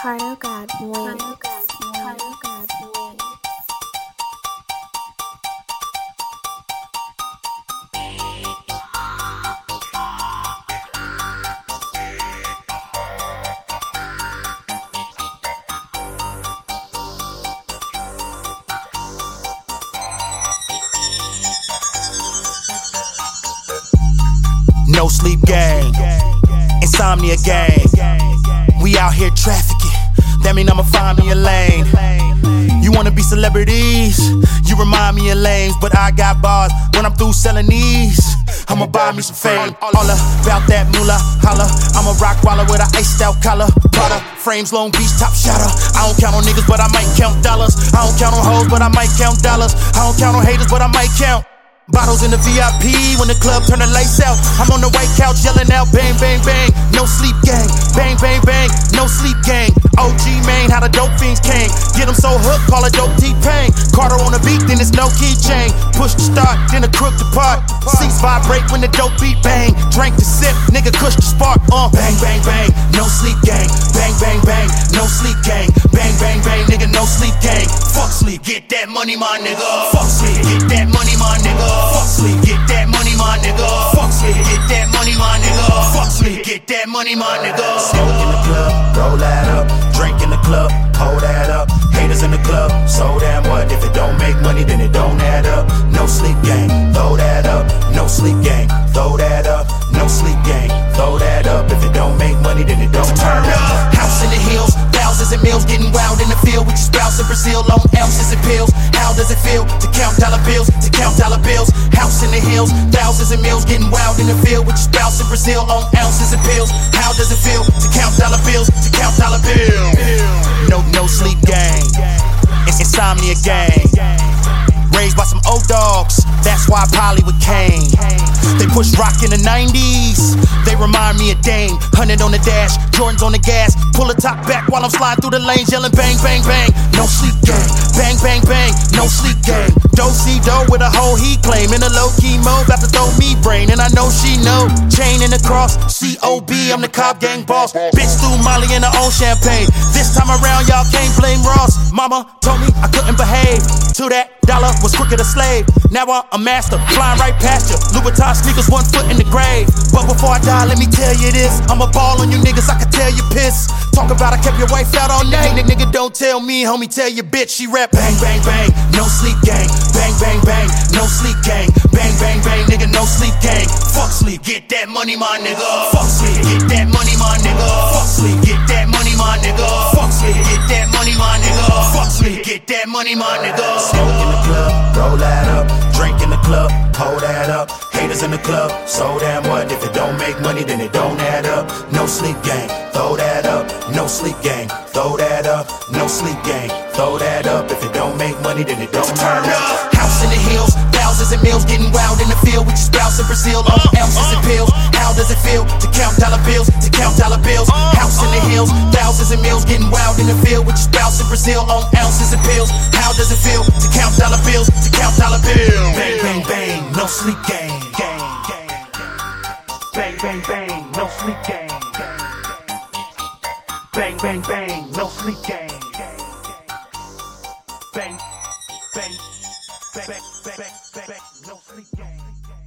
Cardo God wins. Cardo God wins. No sleep gang, insomnia gang. We out here trafficking, that mean I'ma find me a lane. You wanna be celebrities, you remind me of lanes. But I got bars, when I'm through selling these, I'ma buy me some fame. All about that moolah, holla. I'm a rock waller with an iced out collar. Prada, frames, Long Beach, top shotter. I don't count on niggas, but I might count dollars. I don't count on hoes, but I might count dollars. I don't count on haters, but I might count bottles in the VIP when the club turn the lights out. I'm on the white couch yelling out bang, bang, bang. No sleep gang, bang, bang, bang. No sleep gang. OG main, how the dope fiends came. Get them so hooked, call it dope T-Pain. Carter on the beat, then it's no keychain. Push to start, then the crook depart. Seats vibrate when the dope beat bang. Drink to sip, nigga kush to spark. Bang, bang, bang. No sleep gang. Bang, bang, bang. No sleep gang. Bang, bang, bang. Nigga, no sleep gang. Fuck sleep, get that money, my nigga. Fuck sleep, get that money, my nigga. Fuck sleep, get that money, my nigga. Fuck sleep, get that money, my nigga. Fuck sleep, get that money, my nigga. Smoke in the club, roll that up. Drink in the club, hold that up. Haters in the club, so damn what? If it don't make money, then it don't add up. No sleep gang, throw that up. No sleep gang, throw that up. No sleep gang, throw that up. If it don't make money, then it don't turn up. House in the hills, thousands of meals, getting wild in the field with your spouse in Brazil, long ounces and pills. How does it feel to count dollar bills? To count dollar bills. House in the hills, thousands of meals, getting wild in the field with your spouse in Brazil, long ounces and pills. How does it feel to count dollar bills? To count dollar bills. No sleep gang, it's insomnia gang. Raised by some old dogs, that's why Polly with Kane. They push rock in the 90s, they remind me of Dame. 100 on the dash, Jordans on the gas. Pull the top back while I'm sliding through the lanes, yelling bang, bang, bang. No sleep gang, bang, bang, bang. No sleep gang. Do-si-do with a whole heat claim. In a low-key mode, about to throw me brain. And I know she know, chain in the cross. C.O.B., I'm the cop gang boss. Bitch threw Molly in her own champagne. This time around, y'all can't blame Ross. Mama told me I couldn't behave. To that dollar was quicker to slave. Now I'm a master, flying right past you. Louboutin sneakers, 1 foot in the grave. But before I die, let me tell you this. I'm a ball on you niggas, I can tell you piss. Talk about I kept your wife out all night. Nigga, don't tell me, homie, tell your bitch she rap. Bang, bang, bang, no sleep gang. Bang, bang, bang, no sleep gang. Bang, bang, bang, nigga, no sleep gang. Fuck sleep, get that money, my nigga. Fuck sleep, get that money, my nigga. Fuck sleep, get that money, my nigga. Fuck sleep, get that money, my nigga. Fuck sleep, get that money, my nigga. Smoke in the club, roll that up. Drink in the club, hold that up. Haters in the club, so damn what? If it don't make money, then it don't add up. No sleep gang, throw that up. No sleep gang, throw that up. No sleep gang, throw that up. If it don't make money, then it don't turn up. House in the hills, thousands of meals, getting wild in the field with your spouse in Brazil, long ounces and pills. How does it feel to count dollar bills? To count dollar bills. House in the hills, thousands of meals, getting wild in the field with your spouse in Brazil, long ounces and pills. How does it feel to count dollar bills? To count dollar bills. Bang, bang, bang, no sleep gang. Bang, bang, bang, no sleep gang. Bang, bang, bang, no sleep gang. Bang, bang, bang, bang, bang, bang, no sleep gang.